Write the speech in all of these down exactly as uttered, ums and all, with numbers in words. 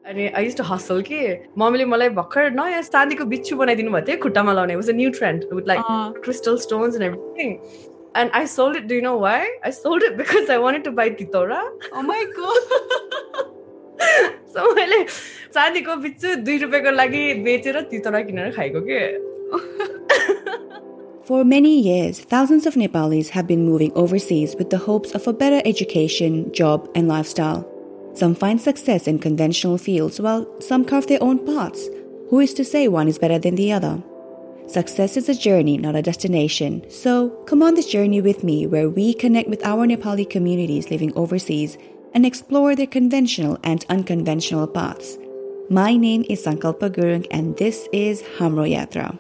अनि I used to hustle के मम्मीले मलाई भर्खर नयाँ चाँदीको बिच्छु बनाइदिनु भएको थियो खुट्टामा लाउने. It was a new trend with like Uh, crystal stones and everything. And I sold it. Do you know why? I sold it because I wanted to buy titora. oh my god. So मैले चाँदीको बिच्छु दुई रुपियाँको लागि बेचेर तितौरा किनेर खाएको के. For many years, thousands of Nepalis have been moving overseas with the hopes of a better education, job, and lifestyle. Some find success in conventional fields, while some carve their own paths. Who is to say one is better than the other? Success is a journey, not a destination. So, come on this journey with me where we connect with our Nepali communities living overseas and explore their conventional and unconventional paths. My name is Sankalpa Gurung and this is Hamro Yatra.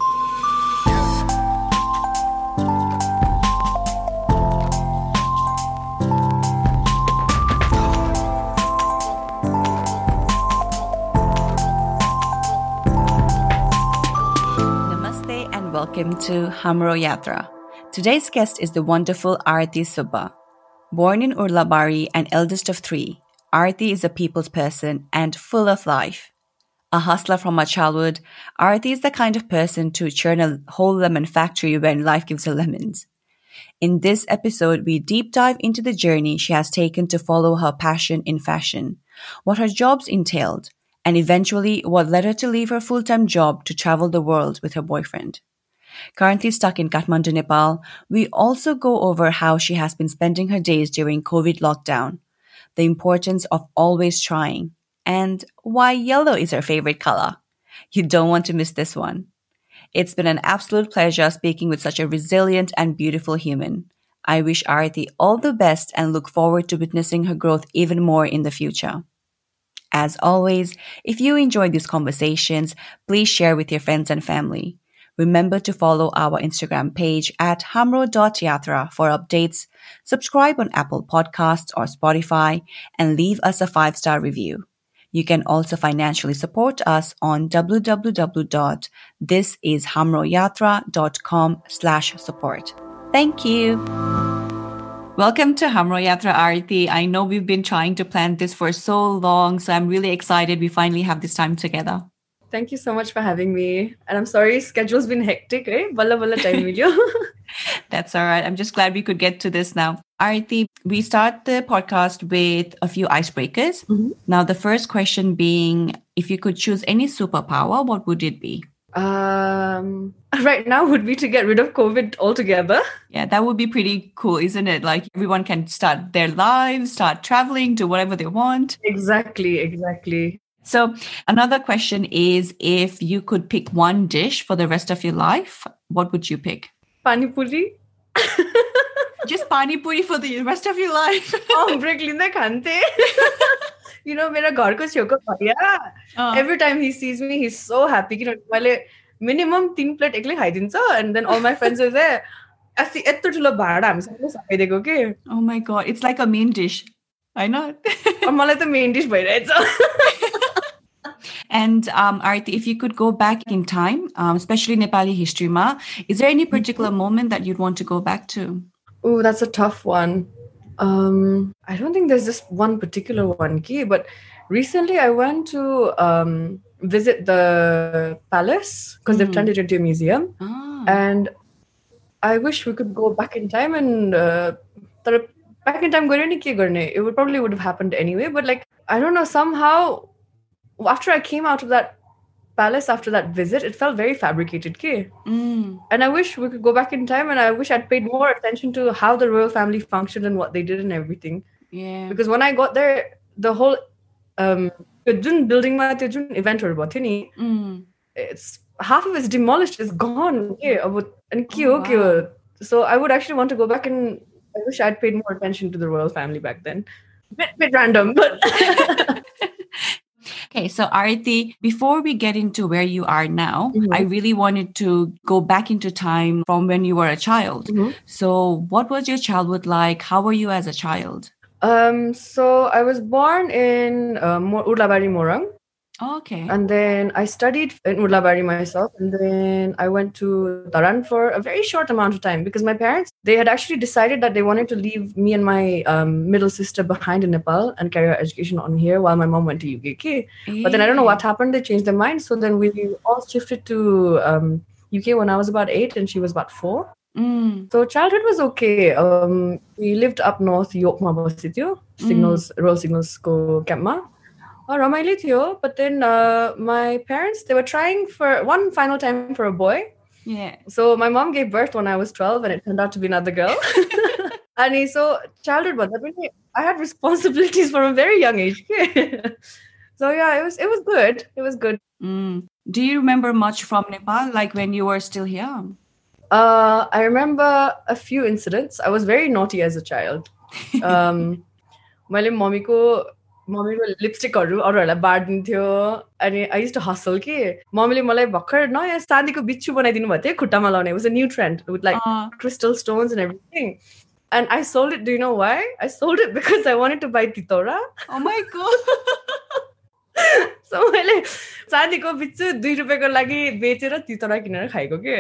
Welcome to Hamro Yatra. Today's guest is the wonderful Aarti Subba. Born in Urlabari and eldest of three, Aarti is a people's person and full of life. A hustler from her childhood, Aarti is the kind of person to churn a whole lemon factory when life gives her lemons. In this episode, we deep dive into the journey she has taken to follow her passion in fashion, what her jobs entailed, and eventually what led her to leave her full-time job to travel the world with her boyfriend. Currently stuck in Kathmandu, Nepal, we also go over how she has been spending her days during COVID lockdown, the importance of always trying, and why yellow is her favorite color. You don't want to miss this one. It's been an absolute pleasure speaking with such a resilient and beautiful human. I wish Aarti all the best and look forward to witnessing her growth even more in the future. As always, if you enjoyed these conversations, please share with your friends and family. Remember to follow our Instagram page at hamro dot yatra for updates, subscribe on Apple Podcasts or Spotify, and leave us a five-star review. You can also financially support us on w w w dot this is hamro yatra dot com slash support. Thank you. Welcome to Hamro Yatra, Aarti. I know we've been trying to plan this for so long, so I'm really excited we finally have this time together. Thank you so much for having me. And I'm sorry, schedule's been hectic, eh? Balla balla time video. That's all right. I'm just glad we could get to this now. Aarti, we start the podcast with a few icebreakers. Mm-hmm. Now, the first question being, if you could choose any superpower, what would it be? Um, right now would be to get rid of COVID altogether. Yeah, that would be pretty cool, isn't it? Like everyone can start their lives, start traveling, do whatever they want. Exactly, exactly. So another question is, if you could pick one dish for the rest of your life, what would you pick? Pani puri. Just pani puri for the rest of your life? Oh, break linda khante. You know, mera gharko cheuko bhaiya. Uh. Every time he sees me, he's so happy. You know, मैले minimum three plate एक्लै खाइदिन्छ, and then all my friends are there. अस्ति यत्रो ठुलो भाडा हामी सबैले सकाइदिएको के. Oh my god, it's like a main dish. I know. मलाई त main dish भइरहेछ. And um, Aarti, if you could go back in time, um, especially Nepali history ma, is there any particular moment that you'd want to go back to? Oh, that's a tough one. Um, I don't think there's just one particular one, Ki, but recently I went to um, visit the palace because mm. they've turned it into a museum. Ah. And I wish we could go back in time and uh, back in time, it would probably would have happened anyway. But like, I don't know, somehow after I came out of that palace after that visit, it felt very fabricated. Mm. And I wish we could go back in time, and I wish I'd paid more attention to how the royal family functioned and what they did and everything. Yeah. Because when I got there, the whole um building event mm. it's half of it's demolished, it's gone. Oh, wow. So I would actually want to go back, and I wish I'd paid more attention to the royal family back then. Bit bit random, but Okay, so Aarti, before we get into where you are now, mm-hmm. I really wanted to go back into time from when you were a child. Mm-hmm. So what was your childhood like? How were you as a child? Um, so I was born in uh, Urlabari Morang. Okay. And then I studied in Urlabari myself. And then I went to Dharan for a very short amount of time because my parents, they had actually decided that they wanted to leave me and my um, middle sister behind in Nepal and carry our education on here while my mom went to U K. Okay? But then I don't know what happened. They changed their mind. So then we all shifted to um, U K when I was about eight and she was about four. Mm. So childhood was okay. Um, we lived up north, Yorkma Basityo, Signals, mm. Royal Signals ko campma. Oh, Ramaili थियो, but then uh, my parents, they were trying for one final time for a boy. Yeah. So my mom gave birth when I was twelve and it turned out to be another girl. And so childhood was, I mean, I had responsibilities from a very young age. So yeah, it was it was good. It was good. Mm. Do you remember much from Nepal, like when you were still here? Uh, I remember a few incidents. I was very naughty as a child. Um, मैले मम्मीको मम्मीको लिपस्टिकहरू अरूहरूलाई बाँडिदिन्थ्यो अनि आई used to hustle के मम्मीले मलाई भर्खर नयाँ चाँदीको बिच्छु बनाइदिनु भएको थियो खुट्टामा लाउने was a new trend with like crystal stones and everything and I sold it do you know why I sold it because I wanted to buy तितौरा ओ माय गॉड सो मैले चाँदीको बिच्छु दुई रुपियाँको लागि बेचेर तितौरा किनेर खाएको के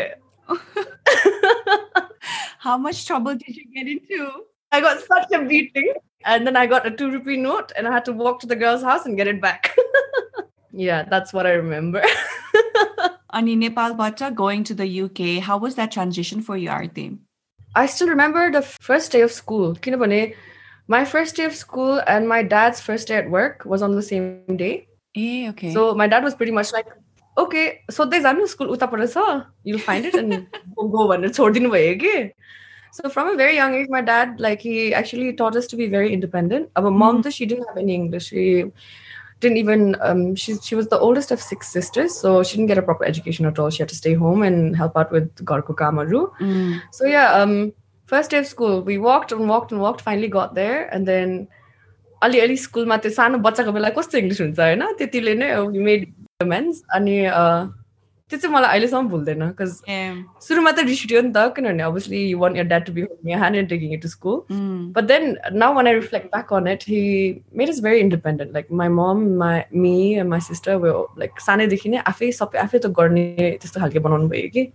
How much trouble did you get into? I got such a beating. And then I got a two rupee note and I had to walk to the girl's house and get it back. Yeah, that's what I remember. And in Nepal, but going to the U K, how was that transition for you, Aarti? I still remember the first day of school. My first day of school and my dad's first day at work was on the same day. Eh, okay. So my dad was pretty much like, okay, so there's a new school, you'll find it and go and so from a very young age, my dad, like, he actually taught us to be very independent. Our mom, mm. she didn't have any English. She didn't even, um, she, she was the oldest of six sisters. So she didn't get a proper education at all. She had to stay home and help out with Garko Kamaru. Mm. So yeah, um, first day of school, we walked and walked and walked, finally got there. And then, ali ali school ma त्यो सानो बच्चाको बेला कस्तो English हुन्छ हैन त्यतिले नै we made amends अनि त्यो चाहिँ मलाई अहिलेसम्म भुल्दैन because सुरुमा त रिस उठ्यो नि त किनभने obviously you want your dad to be holding your hand and taking you to school mm. but then now when I reflect back on it he made us very independent like my mom my me and my sister were like सानैदेखि नै आफै सबै आफै त गर्ने त्यस्तो खालके बनाउनु भयो कि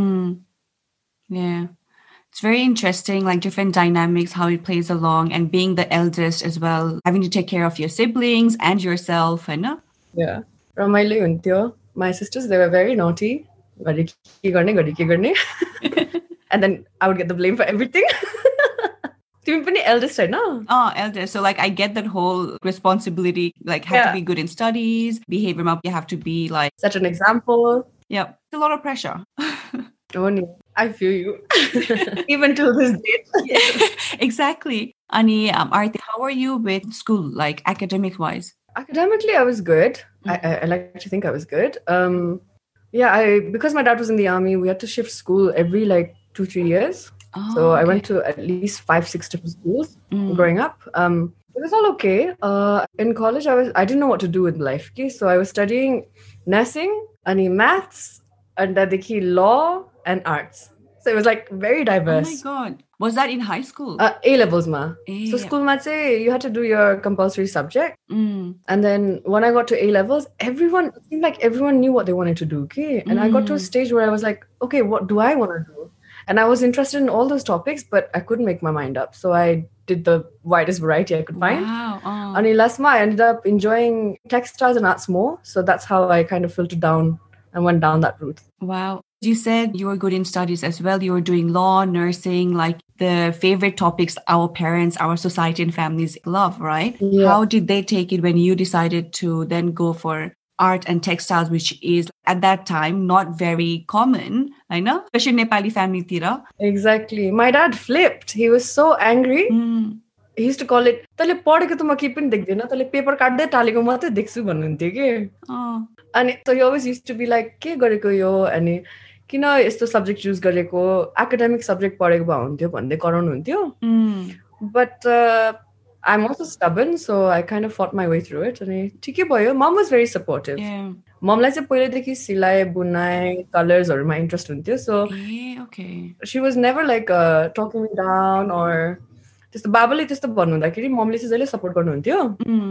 yeah it's very interesting like different dynamics how it plays along and being the eldest as well having to take care of your siblings and yourself Hahn yeah रमाइलो हुन्थ्यो my sisters, they were very naughty. And then I would get the blame for everything. You're the eldest, right? No? Oh, eldest. So, like, I get that whole responsibility. Like, have yeah. to be good in studies, behavior. You have to be like such an example. Yeah, it's a lot of pressure. Don't you? I feel you. Even till this day. Yeah, exactly. Ani, um, Aarti, how are you with school, like academic-wise? Academically, I was good. Mm-hmm. I, I, I like to think I was good. Um, yeah, I because my dad was in the army, we had to shift school every like two, three years. Oh, so okay. I went to at least five, six different schools mm. growing up. Um, it was all okay. Uh, in college, I was I didn't know what to do with life. Okay? So I was studying nursing, and maths, and the law and arts. So it was like very diverse. Oh my God. Was that in high school? Uh, A levels ma. A, so school ma say you had to do your compulsory subject. Mm. And then when I got to A levels, everyone it seemed like everyone knew what they wanted to do. Okay. And mm. I got to a stage where I was like, okay, what do I want to do? And I was interested in all those topics, but I couldn't make my mind up. So I did the widest variety I could find. Wow. Oh. And in last ma, I ended up enjoying textiles and arts more. So that's how I kind of filtered down and went down that route. Wow. You said you were good in studies as well. You were doing law, nursing, like the favorite topics our parents, our society and families love, right? Yeah. How did they take it when you decided to then go for art and textiles, which is at that time not very common, I know, especially Nepali family tira. Exactly. My dad flipped. He was so angry. Mm. He used to call it, "Tale पढेको त म केही पनि देख्दिन, तले paper काट्दै टालेको मात्रै देख्छु भन्नुहुन्थ्यो के." Oh. And so he always used to be like, "के गरेको यो?" अनि किन यस्तो सब्जेक्ट चुज गरेको एकाडेमिक सब्जेक्ट पढेको भए हुन्थ्यो भन्दै कराउनुहुन्थ्यो. But uh, I'm also stubborn, so I kind of fought my way through it. अनि ठिकै भयो. Mom was very supportive. Yeah. Momलाई चाहिँ पहिलेदेखि सिलाइ बुनाइ कलर्सहरुमा इन्ट्रेस्ट हुन्थ्यो. So yeah, okay. She was never like uh, talking me down or त्यस्तो बाबाले त्यस्तो भन्नुहुँदाखेरि मम्मीले चाहिँ जहिले सपोर्ट गर्नुहुन्थ्यो.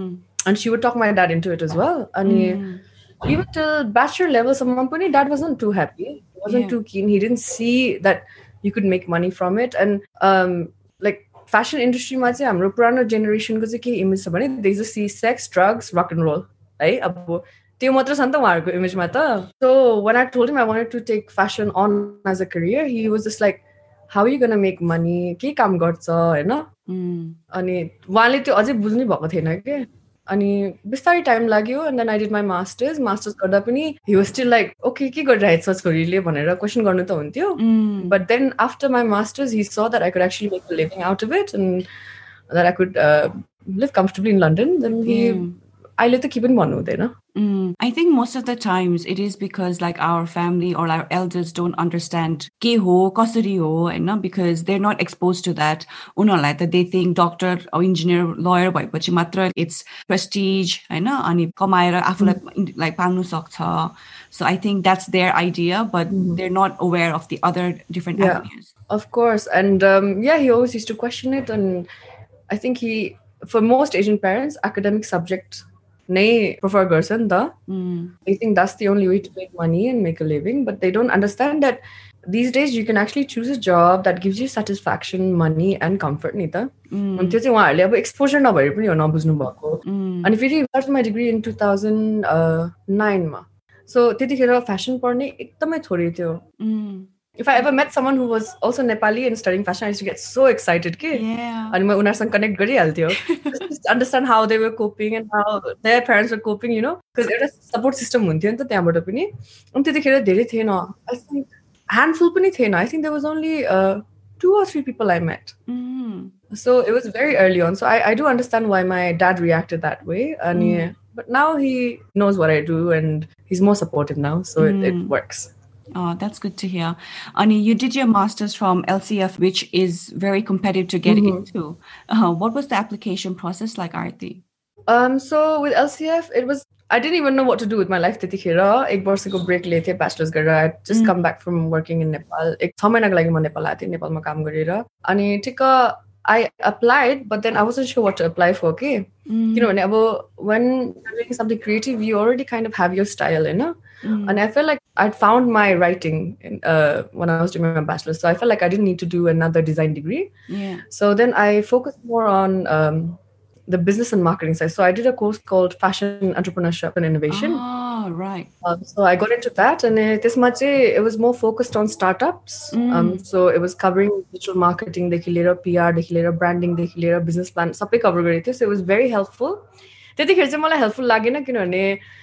and she would talk my dad into it as well. And Mm. even till bachelor level, someone put dad wasn't too happy. He wasn't Yeah. too keen. He didn't see that you could make money from it. And um, like fashion industry, ma चाहिँ हाम्रो पुरानो generation को चाहिँ के image छ भने they just see sex, drugs, rock and roll. है अब त्यो मात्र छ नि त उहाँहरूको इमेजमा त. So when I told him I wanted to take fashion on as a career, he was just like, how are you gonna make money? के काम गर्छ हैन? Mm. अनि उहाँले त्यो अझै बुझ्नै भएको थिएन के. अनि बिस्तारै टाइम लाग्यो and then I did my masters. Masters गर्दा पनि he was still like, okay, के गरिरहेछ छोरीले भनेर क्वेसन गर्नु त हुन्थ्यो. Mm. But then after my masters, he saw that I could actually make a living out of it and that I could uh, live comfortably in London. Then he, Mm. अहिले त के पनि भन्नु हुँदैन. Mm. I think most of the times it is because like our family or our elders don't understand ke ho, kasari ho, and because they're not exposed to that. Unalai that they think doctor or engineer, lawyer, bhayeपछि matra it's prestige, हैन अनि कमाएर आफुलाई like पाउनु सक्छ. So I think that's their idea, but they're not aware of the other different Yeah. avenues. Of course. And um, yeah, he always used to question it. And I think he, for most Asian parents, academic subject nay prefer garsan da. Mm. They think that's the only way to make money and make a living, but they don't understand that these days you can actually choose a job that gives you satisfaction, money, and comfort. Nita. Mm. And त्यो चाहिँ उहाँहरूले अब exposure नभएर पनि हो नबुझ्नु भएको. Mm. अनि फेरि I started my degree in two thousand nine मा. So त्यतिखेर fashion पढ्ने एकदमै थोरै थियो. Mm. If I ever met someone who was also Nepali and studying fashion, I used to get so excited. Ke? Yeah. And I used to connect गरिहाल्थ्यो. Just to understand how they were coping and how their parents were coping, you know. Because एउटा support system हुन्थ्यो नि त त्यहाँबाट पनि. अनि त्यतिखेर धेरै थिएन. I think handful पनि थिएन. I think there was only uh, two or three people I met. Mm. So it was very early on. So I, I do understand why my dad reacted that way. And Mm. yeah, but now he knows what I do and he's more supportive now. So it, it works. Oh, that's good to hear. Ani, you did your master's from L C F, which is very competitive to get into. Uh, what was the application process like, Aarti? Um, so with L C F, it was, I didn't even know what to do with my life. त्यतिखेर एक वर्षको break लिएको थिएँ bachelor's गरेर. I had just come back from working in Nepal. एक छ महिनाको लागि म नेपाल आएको थिएँ नेपालमा काम गरेर. अनि ठिक्क I applied, but then I wasn't sure what to apply for. Okay, Mm. you know, when you're doing something creative, you already kind of have your style, you know. Mm. And I felt like I'd found my writing in, uh, when I was doing my bachelor's. So I felt like I didn't need to do another design degree. Yeah. So then I focused more on um, the business and marketing side. So I did a course called Fashion Entrepreneurship and Innovation. Oh, right. Um, so I got into that, and uh, this much it was more focused on startups. Mm. Um, so it was covering digital marketing, देखि लिएर P R, देखि लिएर branding, देखि लिएर business plan, सबै cover गरेको थियो. So it was very helpful. त्यतिखेर चाहिँ मलाई helpful लागेन किनभने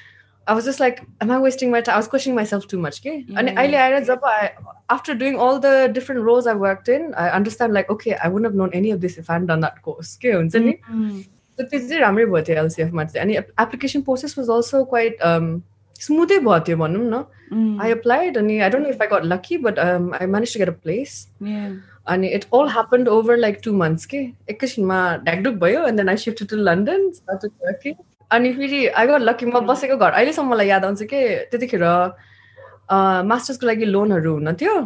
I was just like, am I wasting my time? I was questioning myself too much. Okay? Yeah. And अहिले आएर जब I, after doing all the different roles I worked in, I understand like, okay, I wouldn't have known any of this if I hadn't done that course. के हुन्छ नि? Mm. So त्यो चाहिँ राम्रै भयो थियो L C F मा चाहिँ. अनि application process was also quite um, smooth भयो थियो भनौँ न. Mm. I applied and I don't know if I got lucky, but um, I managed to get a place. Yeah. And it all happened over like two months. के एकैछिनमा ढाकढुक भयो and then I shifted to London, started working. अनि फेरि I got lucky. म बसेको घर अहिलेसम्म मलाई याद आउँछ के त्यतिखेर मास्टर्सको लागि लोनहरू हुन थियो.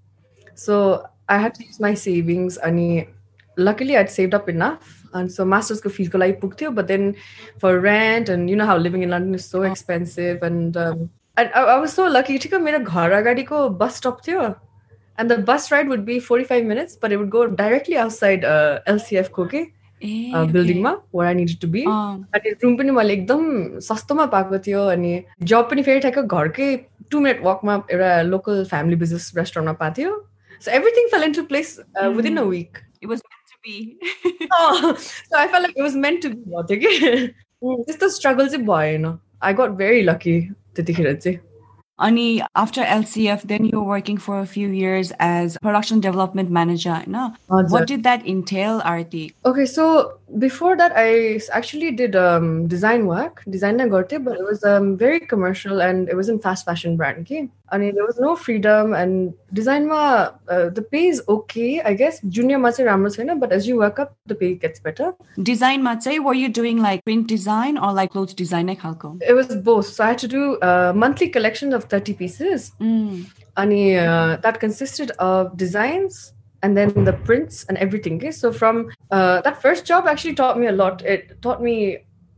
So I had to use my savings. अनि luckily I'd saved up enough. And so master's ko fees ko लागि पुग्थ्यो. But then for rent and you know how living in London is so expensive. And, um, and I, I was so lucky. ठिक मेरो घर अगाडिको bus stop थियो. And the bus ride would be forty-five minutes, but it would go directly outside uh, L C F ko के Uh, building ma where I needed to be. Um. अनि room पनि मैले एकदम सस्तोमा पाएको थियो अनि job पनि फेरि ठ्याक्क घरकै two minute walk मा एउटा local family business restaurant मा पाएको थियो. So everything fell into place uh, mm. within a week. It was meant to be. Oh, so I felt like it was meant to be. त्यस्तो struggle चाहिँ भएन. I got very lucky त्यतिखेर चाहिँ. Ani, after L C F, then you were working for a few years as production development manager. No? What did that entail, Aarti? Okay, so before that, I actually did um, design work, design na garte, but it was um, very commercial and it was in fast fashion brand. Okay? I mean, there was no freedom and design ma, uh, the pay is okay, I guess. Junior ma chai ramro chaina, but as you work up, the pay gets better. Design ma chai, were you doing like print design or like clothes design? It was both. So I had to do a monthly collection of thirty pieces. Mm. And uh, that consisted of designs and then the prints and everything. Okay? So from uh, that first job actually taught me a lot. It taught me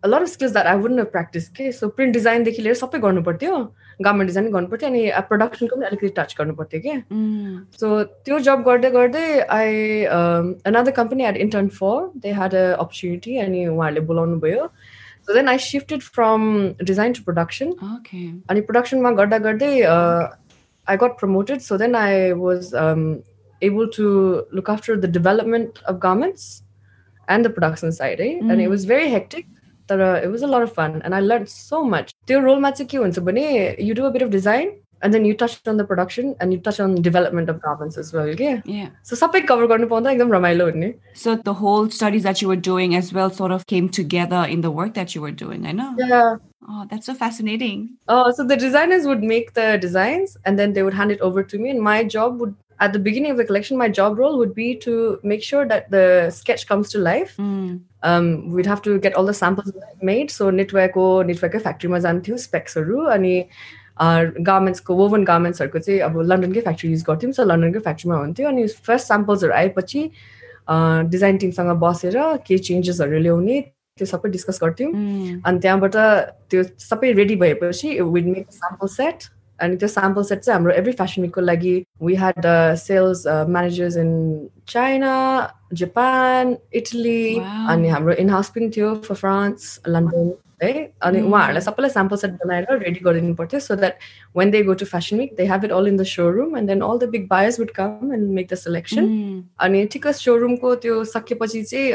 a lot of skills that I wouldn't have practiced. Okay? So print design देखि लिएर सबै गर्नु पर्थ्यो, garment design गर्नु पर्थ्यो अनि production को पनि अलिकति touch गर्नु पर्थ्यो के. Mm. So त्यो job गर्दै गर्दै I um, another company I had interned for, they had an opportunity अनि उहाँहरूले बोलाउनु भयो. So then I shifted from design to production. Okay. अनि production मा गर्दा गर्दै uh, I got promoted. So then I was um, able to look after the development of garments and the production side, eh? Mm. And it was very hectic, but uh, it was a lot of fun and I learned so much. त्यो role मा चाहिँ के हुन्छ भने you do a bit of design and then you touch on the production and you touch on development of garments as well, okay? Yeah. So सबै cover गर्नु पाउँदा एकदम रमाइलो हुने. So the whole studies that you were doing as well sort of came together in the work that you were doing, I know. Yeah. Oh, that's so fascinating. Oh, so the designers would make the designs and then they would hand it over to me, and my job would, at the beginning of the collection, my job role would be to make sure that the sketch comes to life. Mm. Um, we'd have to get all the samples made. So knitwear ko knitwear ko factory ma janthyo specs haru ani uh, garments ko woven garments haruko chai abo London ko factory use garthyum. So London ko factory ma huन्थ्यो अनि first samples haru आएपछि uh, design team सँग बसेर के changes haru ल्याउने त्यो सबै discuss गर्थ्यौं. अनि त्यहाँबाट त्यो सबै रेडी भएपछि we'd make a sample set. And the sample set चाहिँ हाम्रो every fashion week को लागि we had uh, sales uh, managers in China, Japan, Italy, wow. अनि हाम्रो in-house पनि थियो for France, London, है. अनि उहाँहरूलाई सबैलाई sample set बनाएर रेडी गरिदिनु पर्थ्यो so that when they go to fashion week they have it all in the showroom and then all the big buyers would come and make the selection. Mm. अनि ठिक्क showroom को त्यो सकेपछि चाहिँ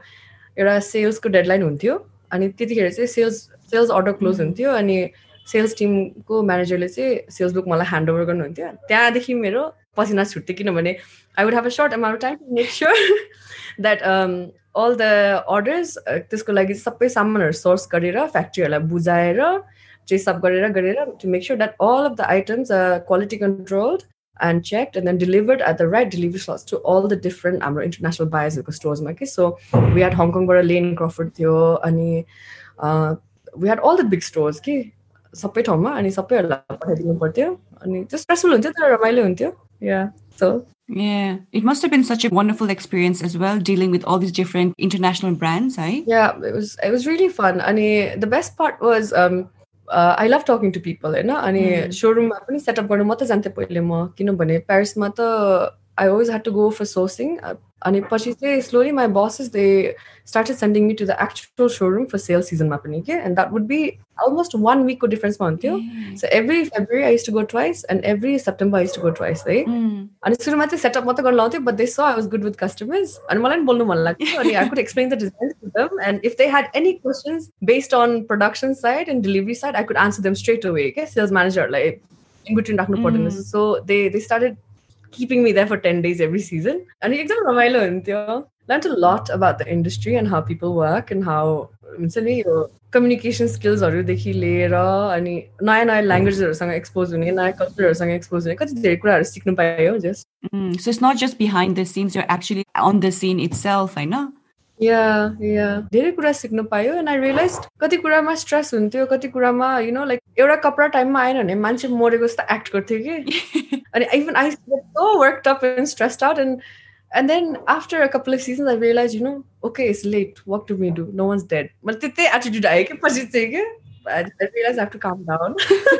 एउटा sales को deadline हुन्थ्यो अनि त्यतिखेर चाहिँ sales sales order close हुन्थ्यो अनि सेल्स टिमको म्यानेजरले चाहिँ सेल्स बुक मलाई ह्यान्ड ओभर गर्नुहुन्थ्यो. त्यहाँदेखि मेरो पसिना छुट्थ्यो किनभने I would have a short amount of time to make sure that all the orders त्यसको लागि सबै सामानहरू सोर्स गरेर फ्याक्ट्रीहरूलाई बुझाएर ट्रेस अप गरेर गरेर to make sure that all of the items quality controlled and checked and then delivered at the right delivery slots to all the different हाम्रो international buyers को stores मा के. So we had Hong Kong बाट Lane Crawford थियो अनि uh, we had all the big stores के सबै ठाउँमा अनि सबैहरूलाई पठाइदिनु पर्थ्यो अनि त्यो स्ट्रेसफुल हुन्थ्यो तर रमाइलो हुन्थ्यो. Yeah, so yeah, it must have been such a wonderful experience as well, dealing with all these different international brands, right? Yeah, it was it was really fun. And the best part was um uh, I love talking to people, you know. And showroom ma pani setup garnu mata jante paile ma kinabhane Paris ma ta I always had to go for sourcing. And पछि चाहिँ slowly my bosses they started sending me to the actual showroom for sales season ma pani ke, and that would be almost one week ko difference ma huन्थ्यो. So every February I used to go twice and every September I used to go twice, right? अनि सुरुमा चाहिँ setup मात्र गर्न लाउँथ्यो, but they saw I was good with customers अनि मलाई पनि बोल्नु मन लाग्थ्यो अनि I could explain the designs to them, and if they had any questions based on production side and delivery side I could answer them straight away. Okay, sales manager like in between राख्नु पर्दैन. So they they started keeping me there for ten days every season. And एकदम रमाइलो हुन्थ्यो. Learned a lot about the industry and how people work and how हुन्छ नि यो communication skills हरू देखि लिएर अनि नयाँ नयाँ ल्याङ्ग्वेजहरुसँग एक्सपोज हुने, नयाँ कल्चरहरुसँग एक्सपोज हुने, कति धेरै कुराहरु सिक्नु पायो just. So it's not just behind the scenes, you're actually on the scene itself, I know. Yeah, yeah. धेरै कुरा सिक्नु पायो and I realized कति कुरामा स्ट्रेस हुन्थ्यो, कति कुरामा you know like एउटा कपडा टाइममा आएन भने मान्छे मरेको जस्तो एक्ट गर्थ्यो के. And even I get so worked up and stressed out, and and then after a couple of seasons I realized, you know, okay, it's late, what do we do, no one's dead. But त्यतै attitude आयो के पछि चाहिँ के I realized I have to calm down.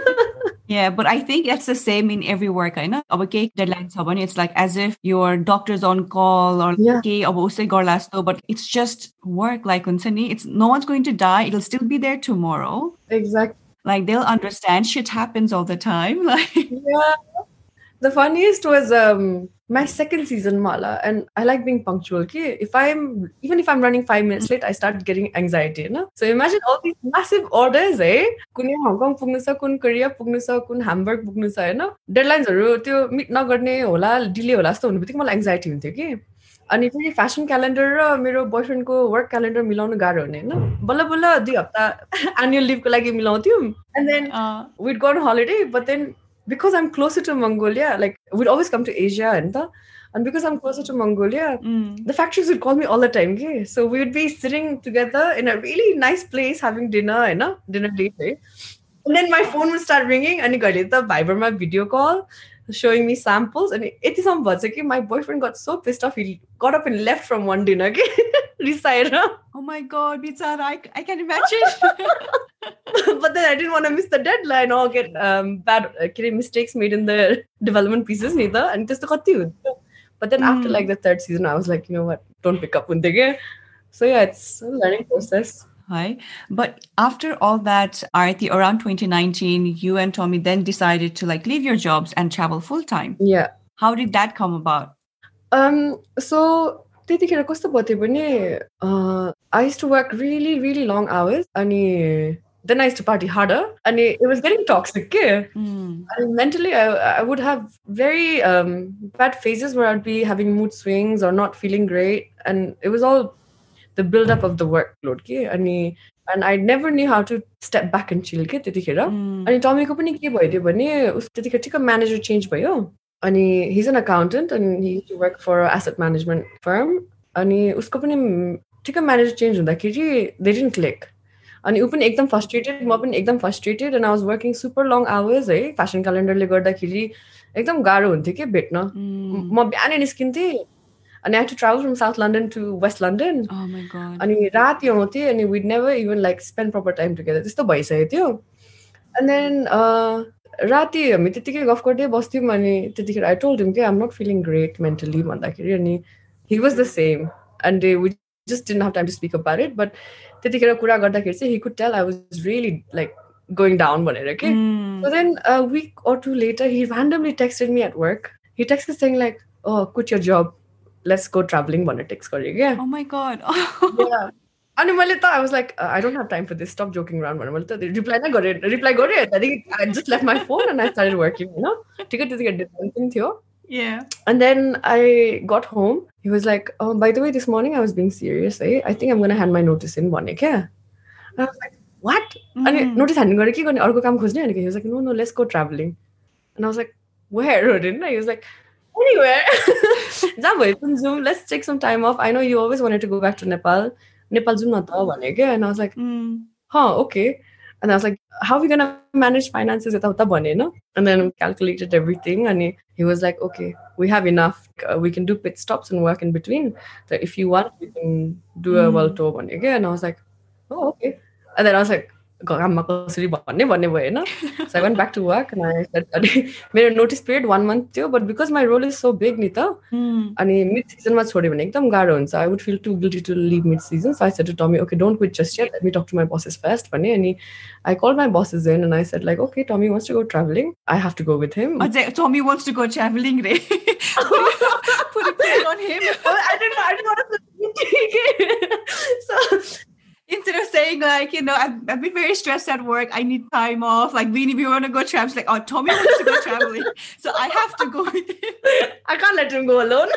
Yeah, but I think that's the same in every work, I know. अब केही deadline छ भने it's like as if your doctor's on call or yeah. केही अब उसै गर्ला जस्तो, but it's just work like हुन्छ नि, it's no one's going to die, it'll still be there tomorrow. Exactly. Like they'll understand shit happens all the time. Like yeah. The funniest was um my second season mala, and I like being punctual. Okay, if I'm even if I'm running five minutes late, I start getting anxiety. You know, so imagine all these massive orders, eh? Kun Hong Kong pugnu sa, kun Korea pugnu sa, kun Hamburg pugnu sa, you know. Deadlines haru त्यो meet नगर्ने होला, delay होला जस्तो हुनु बित्तिकै मलाई anxiety हुन्थ्यो के. अनि फेरि फ्यासन क्यालेन्डर र मेरो बोयफ्रेन्डको वर्क क्यालेन्डर मिलाउनु गाह्रो हुने हैन. बल्ल बल्ल दुई हप्ता एनुअल लिभको लागि मिलाउँथ्यौं, and then uh, we'd go on holiday, but then because I'm closer to Mongolia, like we'd always come to Asia and the, and because I'm closer to Mongolia, mm. the factories would call me all the time. Okay? So we would be sitting together in a really nice place having dinner, you know, dinner date. Right? And then my phone would start ringing and you got the Viber my video call. showing me samples. And it is on Bajaki. My boyfriend got so pissed off. He got up and left from one dinner. Oh my God, Bichara, I, I can imagine. But then I didn't want to miss the deadline or get um, bad uh, mistakes made in the development pieces neither. And just got you. But then mm. after like the third season, I was like, you know what? Don't pick up Undege. So yeah, it's a learning process. Hi. But after all that, Aarti, around twenty nineteen, you and Tommy then decided to like leave your jobs and travel full time. Yeah. How did that come about? Um. So त्यतिखेर कस्तो भयो भने I used to work really, really long hours. And then I used to party harder. And it was getting toxic. Mm. And mentally, I, I would have very um, bad phases where I'd be having mood swings or not feeling great. And it was all the build-up of the workload. And, and I never knew how to step back and chill. Mm. And Tommy ko pani ke bhayo bhane त्यतिखेर ठिक्क manager change भयो. And he's an accountant and he used to work for an asset management firm. And usko pani ठिक्क manager change हुँदाखेरि they didn't click. And उ पनि एकदम frustrated, म पनि एकदम frustrated, and I was working super long hours है fashion calendar ले गर्दाखेरि एकदम गाह्रो हुन्थ्यो के भेट्न. म बिहानै निस्किन्थे and I had to travel from South London to West London. Oh my God. अनि राति आउँथे and we'd never even like spend proper time together. त्यस्तो भइसकेको थियो. And then uh, राति हामी त्यतिकै गफ गर्दै बस्थ्यौँ अनि त्यतिखेर I told him, I'm not feeling great mentally भन्दाखेरि अनि he was the same and uh, we just didn't have time to speak about it, but त्यतिखेर कुरा गर्दाखेरि चाहिँ he could tell I was really like going down भनेर के. Mm. So then a week or two later he randomly texted me at work. He texted saying like, oh, quit your job, let's go traveling भनेर text गर्यो के. Oh my God. Yeah. अनि मैले त I was like uh, I don't have time for this, stop joking around भनेर मैले त reply नै गरेँ reply गरेँ. I think I just left my phone and I started working, you know. ठिकै त्यतिखेर different थियो. Yeah. And then I got home. He was like, oh, by the way, this morning I was being serious. Eh? I think I'm going to hand my notice in. And I was like, what? Mm. And notice handing gore ke गर्ने अर्को काम खोज्ने अनि he was like, no, no, let's go traveling. And I was like, where? He was like, anywhere. Zoom, let's take some time off. I know you always wanted to go back to Nepal. Nepal zoom na ta भने के. And I was like, mm. huh, okay. And I was like, how are we going to manage finances? And then we calculated everything. And he, he was like, okay, we have enough. Uh, we can do pit stops and work in between. So if you want, we can do a mm. world tour. And I was like, oh, okay. And then I was like, so I went back to work and I said, made a notice period one month too, but because my role is so big, Nita, mm. and mid-season, so I would feel too guilty to leave mid-season. So I said to Tommy, okay, don't quit just yet. Let me talk to my bosses first. And he, I called my bosses in and I said, like, okay, Tommy wants to go traveling. I have to go with him. Tommy wants to go traveling, Ray. Put a pin on him. I didn't, I didn't want to. So instead of saying like, you know, I've, I've been very stressed at work, I need time off. Like, Beanie, we want to go travel. Like, oh, Tommy wants to go traveling, so I have to go with him. I can't let him go alone.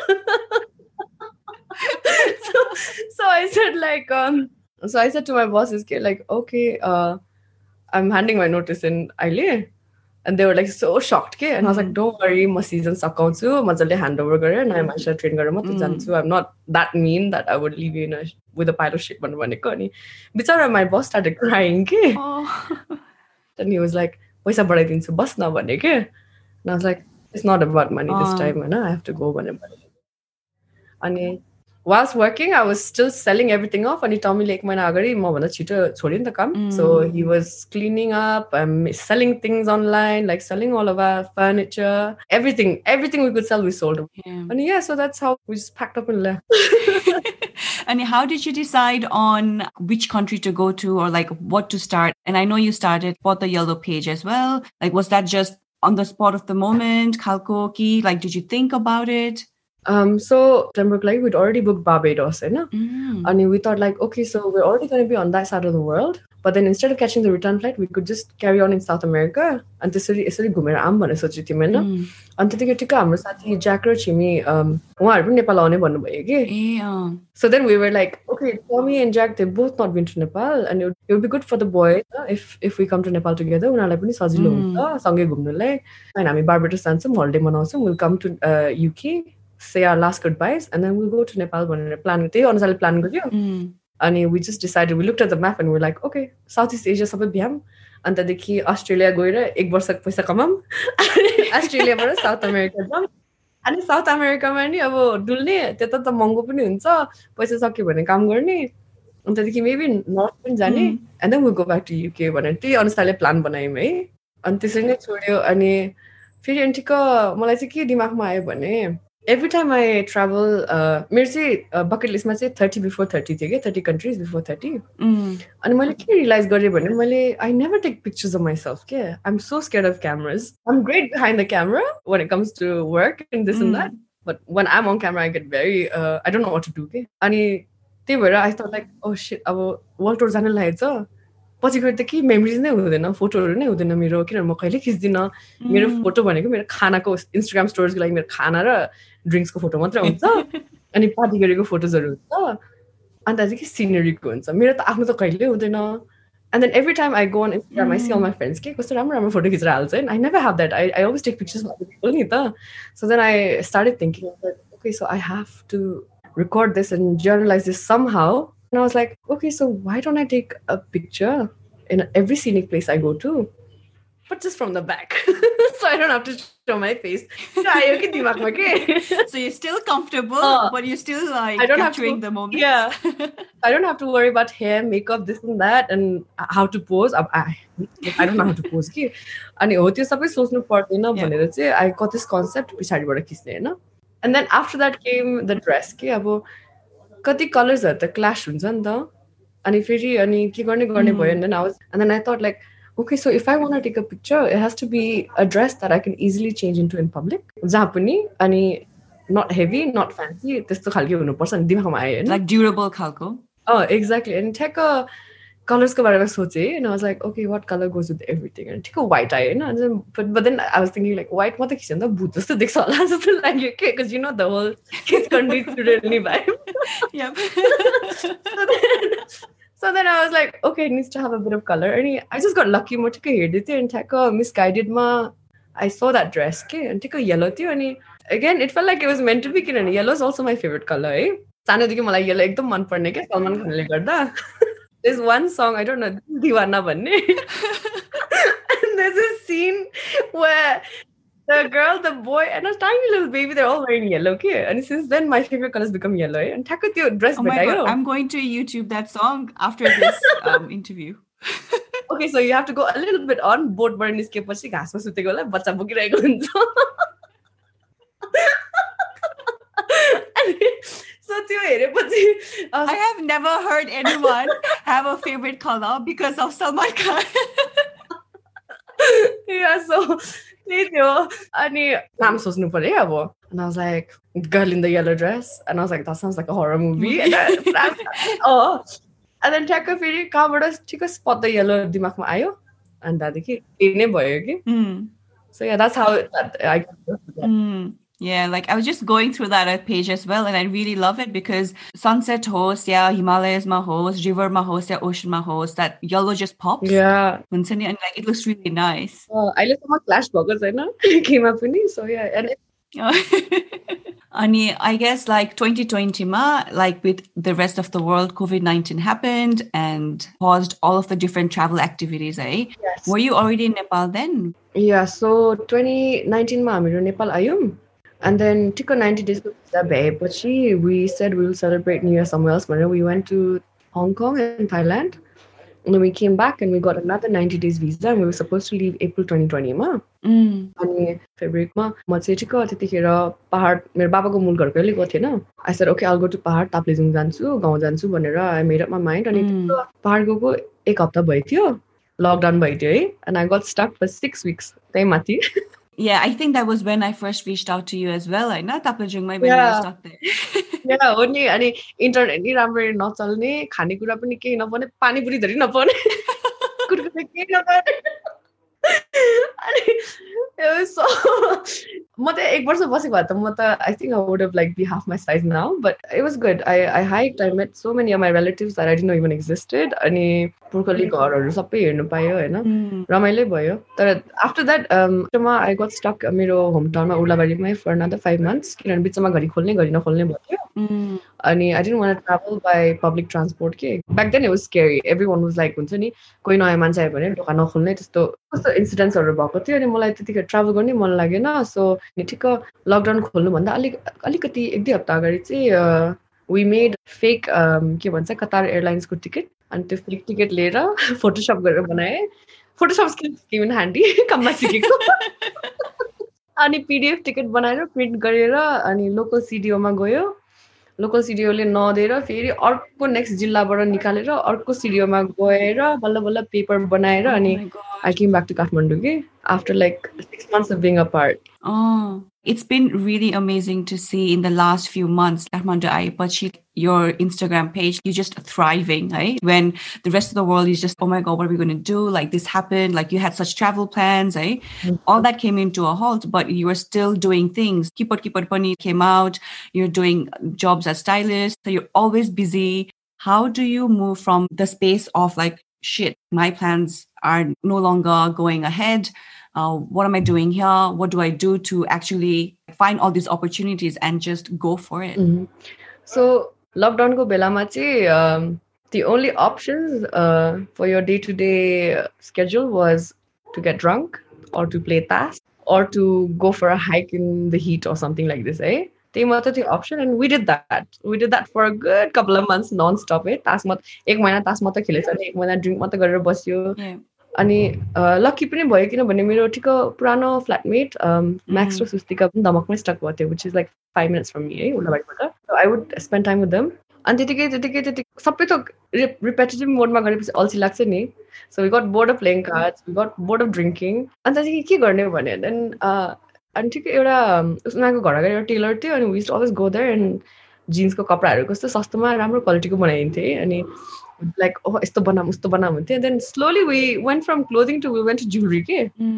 so, so I said like, um, so I said to my bosses, like, okay, uh, I'm handing my notice in Aile. And they were like so shocked. Ke? And I was like, don't worry, my season sakaunchu, majale handover gare, and I'm actually train gare matra janchu. I'm not that mean that I would leave you in a, with a pile of shit. Bichara, my boss started crying. Ke? Oh. And he was like, paisa badhaidinchu, bas na bhane ke? And I was like, it's not about money oh. this time, I have to go. And whilst working, I was still selling everything off. And he told me like, "Maina agari ma bhanda chito chhodin ta kam." So he was cleaning up, um, selling things online, like selling all of our furniture, everything, everything we could sell, we sold. Yeah. And yeah, so that's how we just packed up and left. And how did you decide on which country to go to or like what to start? And I know you started for the Yellow Page as well. Like, was that just on the spot of the moment, Khalkoki? Like, did you think about it? Um, so Pembroke, like we'd already booked Barbados, you know? Mm. And we thought like, okay, so we're already going to be on that side of the world. But then instead of catching the return flight, we could just carry on in South America. And this is यसरी घुमेर आम भनेर सोचेको थियौँ हैन. अनि त्यतिकै टिका हाम्रो साथी ज्याक र छिमी उहाँहरु पनि नेपाल आउने भन्नुभयो के. So then we were like, okay, Tommy and Jack, they've both not been to Nepal, and it would, it would be good for the boys uh, if if we come to Nepal together. उनीहरुलाई पनि सजिलो हुन्छ सँगै घुम्नलाई. अनि हामी Barbados जान्छौँ, holiday मनाउँछौँ. We'll come to uh, U K, say our last goodbyes, and then we'll go to Nepal भनेर प्लान त्यही अनुसारले प्लान गर्यो. And we just decided, we looked at the map and we're like, okay, Southeast Asia sabai bhyam. अन्तदेखि Australia गएर एक वर्षको पैसा कमाऊँ अस्ट्रेलियाबाट south America जाऊँ अनि साउथ अमेरिकामा नि अब डुल्ने त्यता त महँगो पनि हुन्छ पैसा सक्यो भने काम गर्ने अन्तदेखि मेबी नर्थ पनि जाने and then we go back to UK भनेर त्यही अनुसारले प्लान बनायौँ है अनि त्यसरी नै छोड्यो अनि फेरि अनि ठिक्क मलाई चाहिँ के दिमागमा आयो भने every time I travel, uh, मेरो चाहिँ bucket list मा चाहिँ thirty before thirty थियो के thirty countries before thirty. अनि मैले के realize गरेँ भने मैले I never take pictures of myself के I'm so scared of cameras. I'm great behind the camera when it comes to work and this and that. But when I'm on camera, I get very uh, I don't know what to do के अनि त्यही भएर I thought like oh shit अब world tour जान लागेछ पछि गएर त के मेमोरिज नै हुँदैन फोटोहरू नै हुँदैन मेरो किनभने म कहिले खिच्दिनँ मेरो फोटो भनेको मेरो खानाको इन्स्टाग्राम स्टोरीको लागि मेरो खाना र ड्रिङ्क्सको फोटो मात्रै हुन्छ अनि पार्टी गरेको फोटोजहरू हुन्छ अन्त चाहिँ के सिनेरीको हुन्छ मेरो त आफ्नो त कहिले हुँदैन and then every time I go on Instagram I see all my friends के कस्तो राम्रो राम्रो फोटो खिचेर हाल्छ होइन I never have that I I always take pictures of people नि त so then I started thinking okay so I have to record this and journalize this somehow. And I was like, okay, so why don't I take a picture in every scenic place I go to? But just from the back. So I don't have to show my face. So you're still comfortable, uh, but you're still like I don't capturing have to, the moment. Yeah. I don't have to worry about hair, makeup, this and that, and how to pose. I, I, I don't know how to pose. And I got this concept. And then after that came the dress. Kati colors are the clash and then and if you and then I was and then I thought like, okay, so if I want to take a picture, it has to be a dress that I can easily change into in public. Japani and not heavy, not fancy. This to like durable khalko. Oh, exactly. And take a colors and I was like, okay, what color goes with everything? And take a white eye. And then, but but then I was thinking like white what the boot just because you know the whole kids country student vibe. Yep. so, then, so then I was like, okay, it needs to have a bit of color. And he, I just got lucky more take a hair and take a misguided ma. I saw that dress and take a yellow too. And he, again, it felt like it was meant to be. And yellow is also my favorite color. Eh? There's one song, I don't know, Diwana Banne. And there's a scene where the girl, the boy, and a tiny little baby, they're all wearing yellow. Okay? And since then, my favorite colors become yellow. Eh? And take your dress. Oh my God, I'm going to YouTube that song after this um, interview. Okay, so you have to go a little bit on. Boat burn is kept pushing gas. So I have never heard anyone have a favorite color because of Salman Khan. Yeah, so I'm so super. And I was like, girl in the yellow dress. And I was like, that sounds like a horror movie. And I, oh. And then take a video, take a spot the yellow dimakma ayo. And that's it. So yeah, that's how it, that I got mm. Yeah, like I was just going through that page as well, and I really love it because sunset host, yeah, Himalayas ma host, river ma host, yeah, ocean ma host, that yellow just pops. Yeah. And like it looks really nice. Uh, I look at clash bloggers, I know. Came up in so yeah. And it- Ani, I guess like twenty twenty ma, like with the rest of the world, COVID nineteen happened and paused all of the different travel activities, eh? Yes. Were you already in Nepal then? Yeah, so twenty nineteen ma, I'm in Nepal ayum. And then took a ninety days but she we said we will celebrate New Year somewhere else. We went to Hong Kong and Thailand. And then we came back and we got another ninety days visa and we were supposed to leave April twenty twenty ma. Mm. And February ma ma चाहिँ ठिक्क त्यतिखेर पहाड मेरो बाबाको मूल घर कहिले गएको थिएन. I said okay, I'll go to पहाड ताप्लेजुङ जान्छु गाउँ जान्छु भनेर I made up my mind अनि पहाड गएको एक हप्ता भयो थियो लकडाउन भयो थियो है and I got stuck for six weeks त्यही माथि. Yeah, I think that was when I first reached out to you as well. I know Taplejung when you were stuck there. Yeah, only अनि internet नि राम्ररी नचल्ने खानेकुरा पनि केही नपर्ने पानीपुरी धरि नपर्ने कुरकुरे केही नपर्ने अनि it was so म त एक वर्ष बसेको भए त म त I think I would have like be half my size now, but it was good. I I hiked. I met so many of my relatives that I didn't know even existed. अनि पुर्खली घरहरू सबै हेर्नु पायो हैन रमाइलो भयो तर after that um I got stuck मेरो home टाउनमा उर्लाबारीमै for another five months किनभने बिचमा घरि खोल्ने घरि नखोल्ने भयो अनि I didn't want to travel by public transport के back then it was scary. Everyone was like हुन्छ नि कोही नयाँ मान्छे आयो भने ढोका नखोल्ने त्यस्तो कस्तो इन्सिडेन्ट्सहरू भएको थियो अनि मलाई त्यतिखेर ट्राभल गर्ने मन लागेन सो ठिक्क लकडाउन खोल्नु भन्दा अलिक अलिकति एक दुई हप्ता अगाडि चाहिँ we made fake um के भन्छ कतार एयरलाइन्सको टिकट अनि त्यो फेक टिकट लिएर फोटोशप गरेर बनाए Photoshop skills came in handy कममा सिकेको अनि पीडीएफ टिकट बनाएर प्रिन्ट गरेर अनि लोकल सीडीओमा गयो लोकल सीडीओले नदिएर फेरि अर्को नेक्स्ट जिल्लाबाट निकालेर अर्को सीडीओमा गएर बल्ल बल्ल पेपर बनाएर अनि I came back to Kathmandu ke, after like six months of being apart. Oh, it's been really amazing to see in the last few months, Kathmandu Aipachi, your Instagram page, you're just thriving, right? When the rest of the world is just, oh my God, what are we going to do? Like this happened, like you had such travel plans, right? Mm-hmm. All that came into a halt, but you were still doing things. Kipot Kipot Pani came out, you're doing jobs as stylist, so you're always busy. How do you move from the space of like, shit, my plans are no longer going ahead. Uh, what am I doing here? What do I do to actually find all these opportunities and just go for it? Mm-hmm. So, lockdown ko bela ma chahi, um, the only options uh, for your day-to-day schedule was to get drunk or to play task or to go for a hike in the heat or something like this, eh? They were the option, and we did that. We did that for a good couple of months non-stop. Eh? Task mat, ek mahina task mata khele chha, ek mahina drink mata गरेर बस्यो. अनि lucky पनि भयो किनभने मेरो ठिक पुरानो फ्ल्याटमेट Max र सुस्तिका पनि दमकमै स्टक भएको थियो which is like five minutes from me है उल्लाबारीबाट. So I would spend time with them. अनि त्यतिकै त्यतिकै त्यतिकै सबै त रिपेटिटिभ मोडमा गरेपछि अल्छी लाग्छ नि. So we got bored of playing cards, we got bored of drinking. अनि त्यतिकै के गर्ने भने then अनि ठिकै एउटा उनीहरूको घर अगाडि एउटा टेलर थियो अनि we used to always go there and जिन्सको कपडाहरू कस्तो सस्तोमा राम्रो क्वालिटीको बनाइन्थे अनि like oh यस्तो बनाम उस्तो बनाम भन्थे and then slowly we went from clothing to we went to jewelry के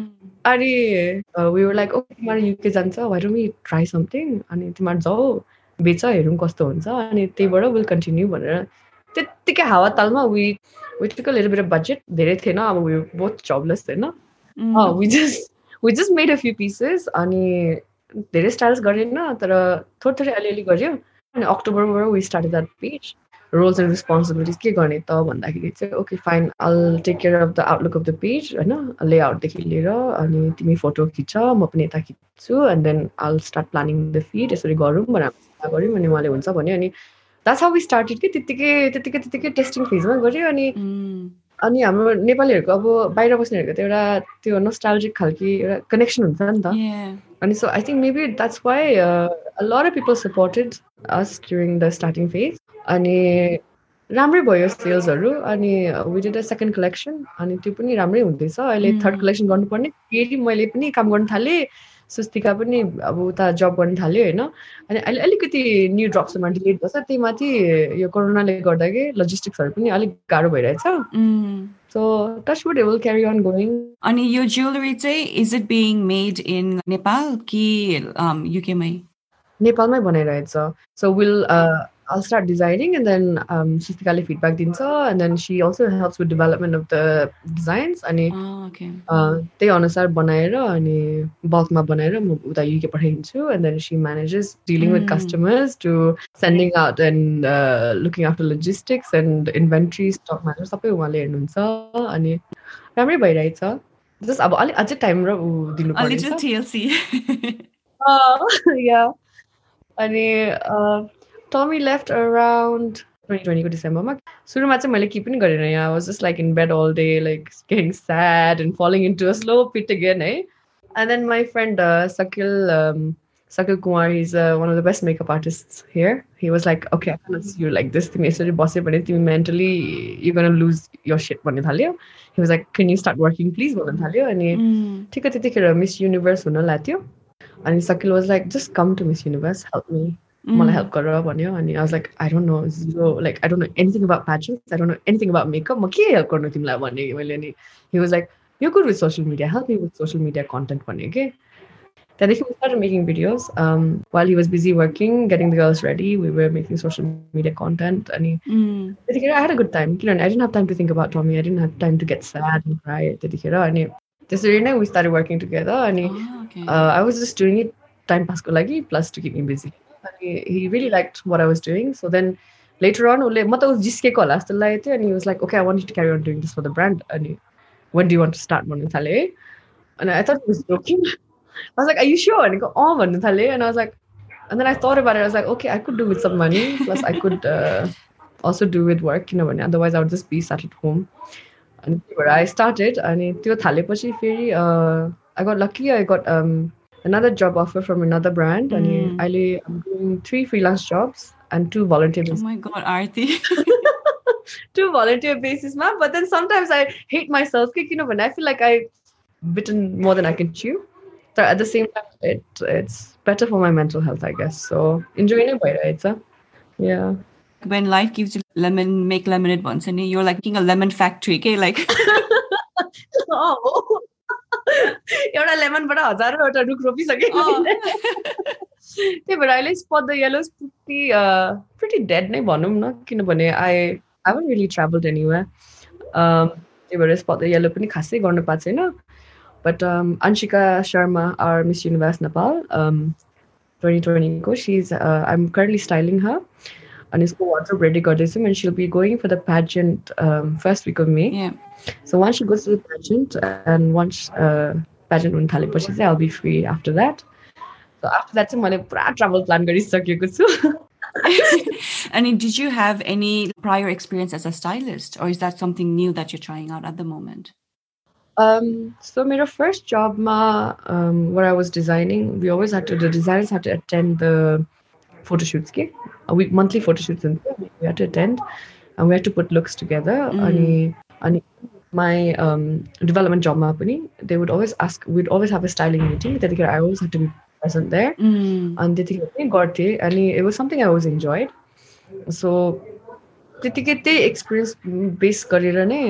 अनि we were like okay तिमीहरू युके जान्छ why don't we try something अनि तिमीहरू जाऊ बेच हेरौँ कस्तो हुन्छ अनि त्यहीबाट we'll continue भनेर त्यतिकै हावा तालमा we we took a little bit of budget धेरै थिएन अब we were both jobless Hahn oh we just we just made a few pieces अनि धेरै स्टाइल्स गरेन तर थोरै थोरै अलिअलि गर्यो अनि अक्टोबरबाट we started that page roles and responsibilities के गर्ने त भन्दाखेरि चाहिँ okay fine I'll take care of the outlook of the page Hahn layout देखि लिएर अनि तिमी फोटो खिच म पनि यता खिच्छु and then I'll start planning the feed यसरी गरौँ भनेर गर्यौँ अनि उहाँले हुन्छ भन्यो अनि that's how we started के त्यतिकै त्यतिकै त्यतिकै टेस्टिङ फेजमा गर्यो अनि अनि हाम्रो नेपालीहरुको अब बाहिर बस्नेहरुको त एउटा त्यो नोस्टाल्जिक खालकी एउटा कनेक्सन हुन्छ नि त अनि so I think maybe that's why uh, a lot of people supported us during the starting phase अनि राम्रै भयो सेल्सहरु अनि we did a second collection अनि त्यो पनि राम्रै हुँदैछ अहिले थर्ड कलेक्सन गर्नुपर्ने फेरि मैले पनि काम गर्न थाले सुस्तिका पनि अब उता जब गर्न थाल्यो हैन अनि अहिले अलिकति न्यू ड्रप्समा डिलिट भन्छ त्यही माथि यो कोरोनाले गर्दा के लजिस्टिक्सहरु पनि अलिक गाह्रो भइरहेछ so touch wood it will carry on going अनि यो ज्वेलरी चाहिँ is it being made in Nepal कि um U K मै नेपालमै बनाइरहेछ so we'll uh, I'll start designing and then um Sustikale feedback dinsa and then she also helps with development of the designs अनि oh, okay. uh त्यही अनुसार बनाएर अनि bulkमा बनाएर म उता U K पठाइदिन्छु and then she manages dealing mm. with customers to sending out and uh, looking after logistics and inventory stock management सबै उहाँले हेर्नुहुन्छ अनि राम्रै भइरहेछ जस्ट अब अलि अझै टाइम र दिनु पर्छ a little T L C uh yeah अनि uh Tommy left around twenty twenty को डिसेम्बरमा सुरुमा चाहिँ मैले के पनि गरेन यहाँ I was just like in bed all day like getting sad and falling into a slow pit again eh and then my friend uh, Sakil um, Sakil Kumar he's uh, one of the best makeup artists here he was like okay I cannot see you like this तिमी यसरी बस्यो भने तिमी mentally you're going to lose your shit भन्ने थाल्यो he was like can you start working please भन्ने थाल्यो अनि ठिक त्यतिखेर Miss Universe हुन लाग्थ्यो अनि Sakil was like just come to Miss Universe help me मलाई help गरेर भन्यो अनि I was like I don't know zero like I don't know anything about pageants I don't know anything about makeup म के help गर्नु तिमीलाई भन्ने मैले नि he was like you're good with social media help me with social media content भन्यो के Then we started making videos. Um, while he was busy working, getting the girls ready, we were making social media content. And he, Mm. I had a good time. You know, I didn't have time to think about Tommy. I didn't have time to get sad and cry. And this arena, we started working together. And he, Oh, okay. uh, I was just doing it time pass ko lagi, plus to keep me busy. And he, he really liked what I was doing. So then later on, उसले म त उस जिस्केको होला जस्तो लागेको थियो. And he was like, okay, I want you to carry on doing this for the brand. And he, when do you want to start भन्नु थाले? And I thought he was joking. I was like, are you sure? And he go, oh, भन्नु थाले. And I was like, and then I thought about it. I was like, okay, I could do with some money. Plus, I could uh, also do with work. You know, otherwise I would just be sat at home. And where I started, and त्यो थालेपछि फेरि uh, I got lucky. I got um, another job offer from another brand. And Mm. अहिले I'm doing three freelance jobs and two volunteer Oh basis. my God, Aarti. two volunteer basis, ma. But then sometimes I hate myself. You know, when I feel like I've bitten more than I can chew. So at the same time, it it's better for my mental health, I guess. So enjoying it, right? So yeah. When life gives you lemon, make lemonade once, and you're like making a lemon factory, okay? Like, oh, एउटा लेमनबाट हजारौँवटा रुख रोपिसकेँ त्यही भएर अहिले spot the yellows pretty uh, pretty dead नै भनौँ न किनभने I haven't really traveled anywhere. Um, त्यही भएर spot the yellow पनि खासै गर्न पाएको छैन. But um, Anshika Sharma, our Miss Universe Nepal, um, twenty twenty ko, she's uh, I'm currently styling her. And it's wardrobe ready goddessum, and she'll be going for the pageant um, first week of May. yeah. So once she goes to the pageant, and once uh, pageant when thale पछि चाहिँ I'll be free after that. So after that चाहिँ मैले पुरा travel plan गरिसकेको छु. And did you have any prior experience as a stylist, or is that something new that you're trying out at the moment? Um, so my first job ma um, where I was designing, we always had to the designers had to attend the photo shoots. Ke? A week monthly photo shoots, and we had to attend, and we had to put looks together. Mm. And, and my um, development job ma pani, they would always ask. We'd always have a styling meeting. That I always had to be present there, Mm. and they think and it was something I always enjoyed. So, त्यतिकै त्यही experience base गरेर नै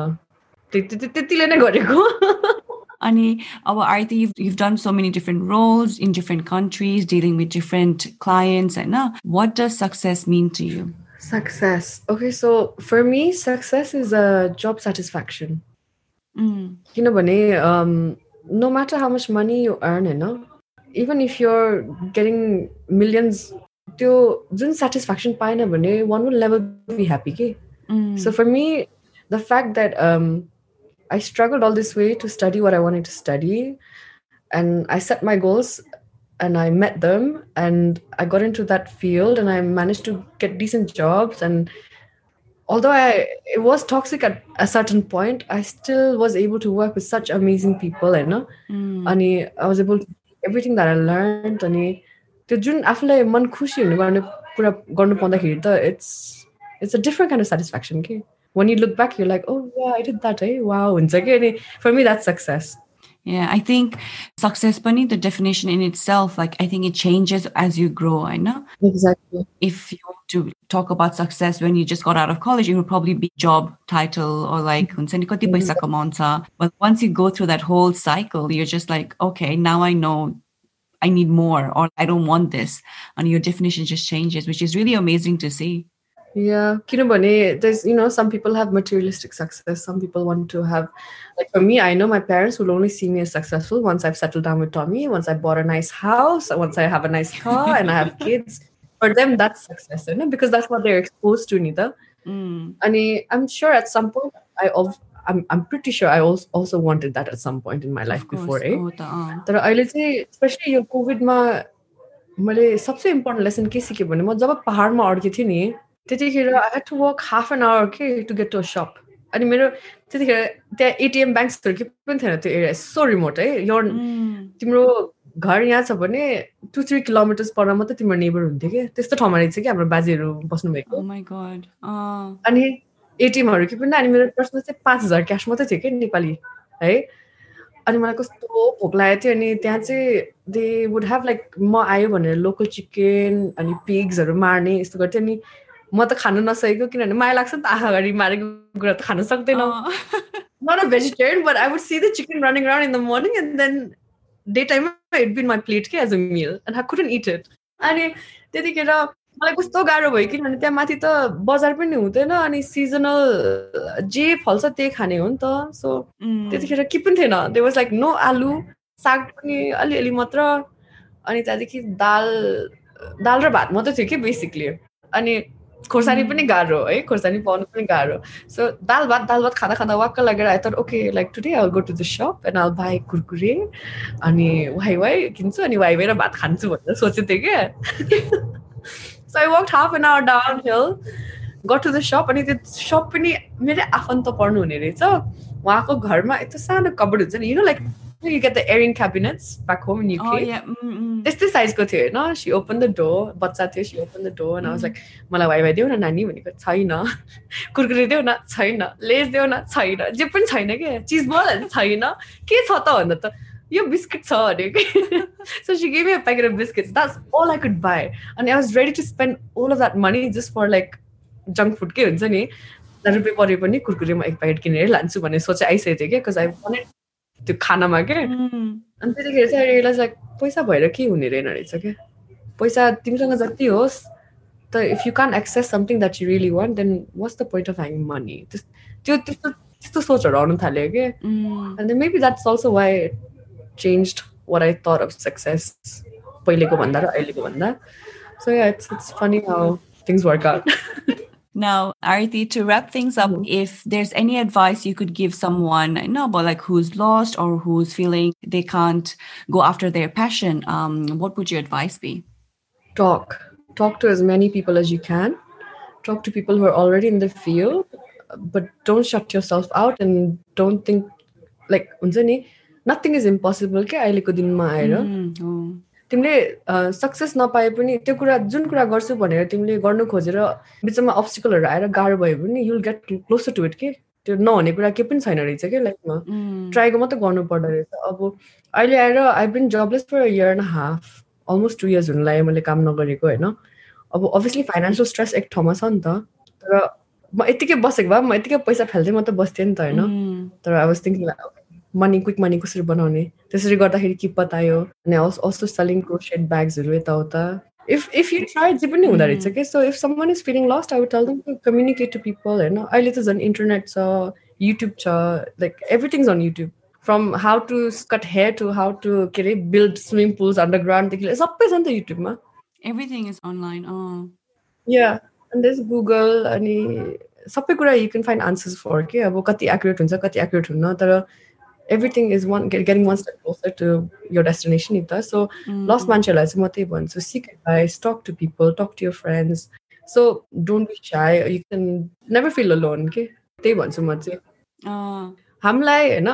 त्यतिले नै गरेको. Ani, our Aarti, you've, you've done so many different roles in different countries, dealing with different clients. And now, what does success mean to you? Success. Okay, so for me, success is a job satisfaction. Mm. You know, um, no matter how much money you earn, you know, even if you're getting millions, त्यो जुन satisfaction पाएन भने one will never be happy. के? Mm. So for me, the fact that um, I struggled all this way to study what I wanted to study, and I set my goals and I met them, and I got into that field and I managed to get decent jobs. And although I it was toxic at a certain point, I still was able to work with such amazing people, you know. Mm. And I was able to everything that I learned, and त्यो जुन आफूलाई मन खुसी हुने गर्ने कुरा गर्नु पाउँदाखेरि त it's it's a different kind of satisfaction. के? When you look back, you're like, oh yeah, I did that. Eh? Wow. For me, that's success. Yeah, I think success, Bunny, the definition in itself, like I think it changes as you grow. I know. Exactly. If you want to talk about success when you just got out of college, it would probably be job title or like mm-hmm. But once you go through that whole cycle, you're just like, okay, now I know I need more, or I don't want this, and your definition just changes, which is really amazing to see. Yeah, there's, you know, some people have materialistic success. Some people want to have, like for me, I know my parents will only see me as successful once I've settled down with Tommy, once I bought a nice house, once I have a nice car and I have kids. For them, that's success, you know, because that's what they're exposed to, Nita. Mm. And I'm sure at some point, I I'm I'm pretty sure I also also wanted that at some point in my life before, eh? But I let's say, especially your COVID ma, मैले सबसे important lesson के सिकेँ भने म जब पहाडमा अड्केँ थिएँ नि त्यतिखेर I had to walk half an hour के to get to a shop. अनि मेरो त्यतिखेर त्यहाँ A T M banksहरू के पनि थिएन त्यो एरिया so remote है यो तिम्रो घर यहाँ छ भने two three kilometers पर मात्र तिम्रो नेबर हुन्थ्यो के त्यस्तो ठाउँमा रहेछ कि हाम्रो बाजेहरू बस्नु भएको. Oh my god. अ अनि एटीएमहरू के पनि अनि मेरो पर्समा चाहिँ पाँच हजार क्याश मात्रै थियो के नेपाली है. अनि मलाई कस्तो भोक लागेको थियो अनि त्यहाँ चाहिँ दे वुड ह्याभ लाइक म आयो भनेर लोकल चिकन अनि पिग्सहरू मार्ने यस्तो गर्थ्यो. अनि म त खानु नसकेको किनभने माया लाग्छ नि त आँखा अगाडि मारेको कुरा त खानु सक्दैन. Not a vegetarian, but I would see the chicken running around in the morning and then day टाइममा इट बिन माई प्लेट के as a meal and I couldn't eat it अनि त्यतिखेर मलाई कस्तो गाह्रो भयो किनभने त्यहाँ माथि त बजार पनि हुँदैन अनि सिजनल जे फल्छ त्यही खाने हो नि त सो त्यतिखेर के पनि थिएन देयर वाज लाइक नो आलु साग पनि अलिअलि मात्र अनि त्यहाँदेखि दाल दाल र भात मात्रै थियो कि बेसिकली अनि खोर्सानी पनि गाह्रो है खोर्सानी पाउनु पनि गाह्रो सो दाल भात दाल भात खाँदा खाँदा वाक्क लागेर I thought okay like today I will go to the shop and I will buy Kurkure अनि वाइ वाइ किन्छु अनि वाइ वाइ र भात खान्छु भनेर सोचेको थिएँ क्या सो I walk half an hour down hill go to the shop अनि त्यो सप पनि मेरै आफन्त पर्नु हुने रहेछ उहाँको घरमा यस्तो सानो कबर्ड हुन्छ नि you know like you get the airing cabinets back home in U K. Oh, yeah. Mm-hmm. This this size ko थियो हैन she opened the door बच्चा थियो she opened the door and I was like मलाई वाइ वाइ देऊ न नानी भनेको छैन कुरकुरे देऊ न छैन लेस देऊ न छैन जे पनि छैन के चीज बल छैन के छ त भन्दा त यो बिस्किट छ अरे के so she gave me a packet of biscuits that's all I could buy and I was ready to spend all of that money just for like junk food के हुन्छ नि रुपियाँ परे पनि कुरकुरेमा एक प्याकेट किनेर लान्छु भन्ने सोच आइसकेको थियो के because I wanted त्यो खानामा के अनि त्यतिखेर चाहिँ रियलाइज लाइक पैसा भएर के हुने रहेन रहेछ क्या पैसा तिमीसँग जति होस् त if you can't access something that you really want then what's the point of having money त्यो त्यस्तो त्यस्तो सोचहरू आउनु थाल्यो कि and maybe that's also why changed what I thought of success पहिलेको भन्दा र अहिलेको भन्दा so yeah it's it's funny how things work out Now, Arati, to wrap things up, mm-hmm. if there's any advice you could give someone, I know, but like who's lost or who's feeling they can't go after their passion, um, what would your advice be? Talk. Talk to as many people as you can. Talk to people who are already in the field, but don't shut yourself out and don't think like, nothing is impossible. Ke ahileको दिनमा आएर तिमीले success नपाए पनि त्यो कुरा जुन कुरा गर्छु भनेर तिमीले गर्नु खोजेर बिचमा अब्स्टिकलहरू आएर गाह्रो भयो भने you will get closer to it के त्यो नहुने कुरा के पनि छैन रहेछ क्या लाइफमा ट्राईको मात्रै गर्नु पर्दो रहेछ अब अहिले आएर I been jobless for a year and half almost two years हुनु लाग्यो मैले काम नगरेको होइन अब अभियसली फाइनेन्सियल स्ट्रेस एक ठाउँमा छ नि त तर म यतिकै बसेको भए म यतिकै पैसा फाल्दै म त बस्थेँ नि त होइन तर I was thinking money quick money कसरी बनाउने त्यसरी गर्दाखेरि के पतायो अनि अल्सो सेलिङ क्रोशेट ब्याग्सहरू यताउता इफ इफ यु ट्राई जे पनि हुँदो रहेछ के so if someone is feeling lost I would tell them to communicate to people होइन अहिले त झन् इन्टरनेट छ युट्युब छ like everything on YouTube from how to cut hair to how to के अरे बिल्ड स्विमिङ पुल्स अन्डरग्राउन्डदेखि लिएर सबै छ नि त युट्युबमा everything is online yeah and this Google अनि सबै कुरा यु क्यान फाइन्ड आन्सर्स फर के अब कति एक्युरेट हुन्छ कति एक्युरेट हुन्न तर everything is one get, getting one step closer to your destination ita so mm-hmm. lost manchela चाहिँ म त्यही भन्छु seek advice talk to people talk to your friends so don't be shy you can never feel alone के त्यही भन्छु म चाहिँ हामीलाई हैन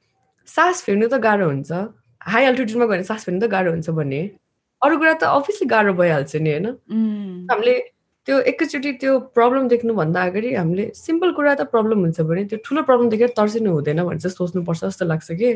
सास फेर्नु त गाह्रो हुन्छ हाई अल्टिट्युडमा गएर सास फेर्नु त गाह्रो हुन्छ भने अरु कुरा त अभियसली गाह्रो भइहाल्छ नि हैन हामीले त्यो एकैचोटि त्यो प्रब्लम देख्नु भन्दा अगाडि हामीले सिम्पल कुरा त प्रब्लम हुन्छ भने त्यो ठुलो प्रब्लम देखेर तर्सिनु हुँदैन भनेर चाहिँ सोच्नुपर्छ जस्तो लाग्छ कि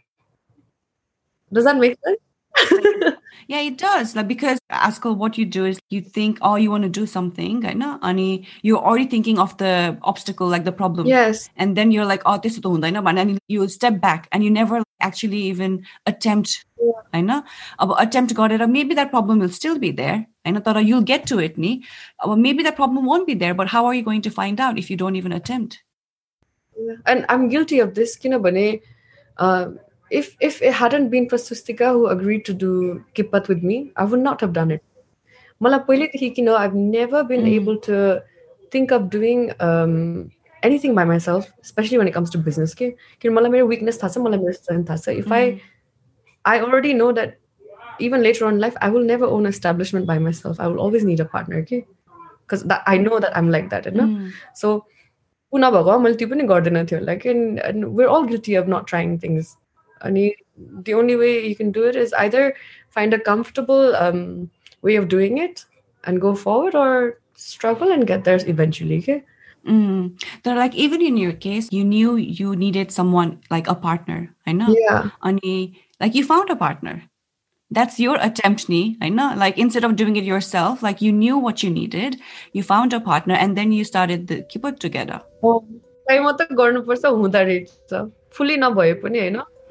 Does that make sense? Yeah, it does. Like, because Askal, what you do is you think, oh, you want to do something, right? No? And you're already thinking of the obstacle, like the problem. Yes. And then you're like, oh, this is the one, and then you step back and you never actually even attempt, I know, attempt got it. Maybe that problem will still be there. I know that you'll get to it, ni. Maybe that problem won't be there, but how are you going to find out if you don't even attempt? Yeah. And I'm guilty of this, kinabane. Uh, If if it hadn't been for Sustika who agreed to do Kippat with me, I would not have done it. Mala pehle dekhi ki no, I've never been mm. able to think of doing um, anything by myself, especially when it comes to business. Ke, ki mala mera weakness tha sa, mala mera strength tha sa. If mm. I, I already know that even later on in life, I will never own an establishment by myself. I will always need a partner, okay? Because I know that I'm like that, you know. Mm. So, una bhaga mala tyo pani gardena thyo. Like, and, and we're all guilty of not trying things. And the only way you can do it is either find a comfortable um, way of doing it and go forward, or struggle and get there eventually. Okay? Mm. They're like, even in your case, you knew you needed someone like a partner. I know. Yeah. And like you found a partner. That's your attempt, ni. I know. Like instead of doing it yourself, like you knew what you needed, you found a partner, and then you started the keep it together. Oh, I want to go on for so huda rich. Fully na bhaye pani, hai na.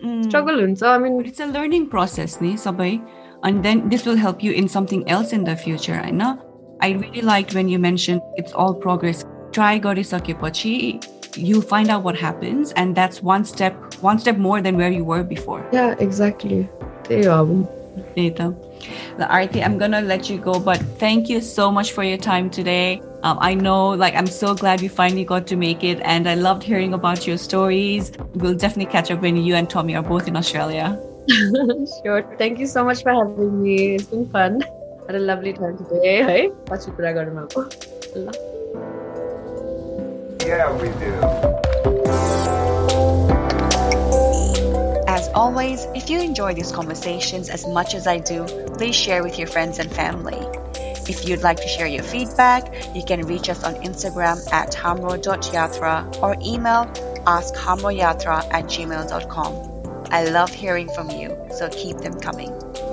Mm. struggle huncha. I mean, But it's a learning process, ni sabai. And then this will help you in something else in the future, right? Na? I really liked when you mentioned it's all progress. Try गरिसकेपछि, you find out what happens, and that's one step, one step more than where you were before. yeah, exactly. There you are. Data. Aarti, I'm gonna let you go, but thank you so much for your time today. Um, I know, like, I'm so glad we finally got to make it, and I loved hearing about your stories. We'll definitely catch up when you and Tommy are both in Australia. Sure. Thank you so much for having me. It's been fun. Had a lovely time today. Hey, पछि कुरा गरौँ अब. ल. Yeah, we do. As always, if you enjoy these conversations as much as I do, please share with your friends and family. If you'd like to share your feedback, you can reach us on Instagram at hamro dot yatra or email askhamroyatra at gmail dot com. I love hearing from you, so keep them coming.